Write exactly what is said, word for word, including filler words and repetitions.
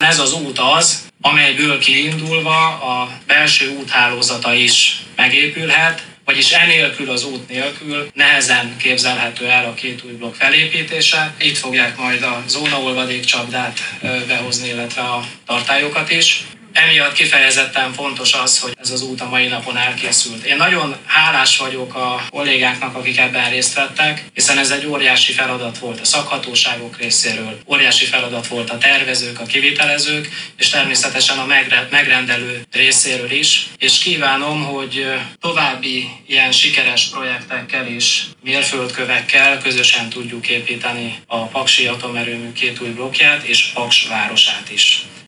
ez az út az, amelyből kiindulva a belső úthálózata is megépülhet, vagyis enélkül, az út nélkül nehezen képzelhető el a két új blokk felépítése. Itt fogják majd a zónaolvadékcsapdát behozni, illetve a tartályokat is. Emiatt kifejezetten fontos az, hogy ez az út a mai napon elkészült. Én nagyon hálás vagyok a kollégáknak, akik ebben részt vettek, hiszen ez egy óriási feladat volt a szakhatóságok részéről, óriási feladat volt a tervezők, a kivitelezők, és természetesen a megrendelő részéről is. És kívánom, hogy további ilyen sikeres projektekkel és mérföldkövekkel közösen tudjuk építeni a paksi atomerőmű két új blokkját és Paks városát is.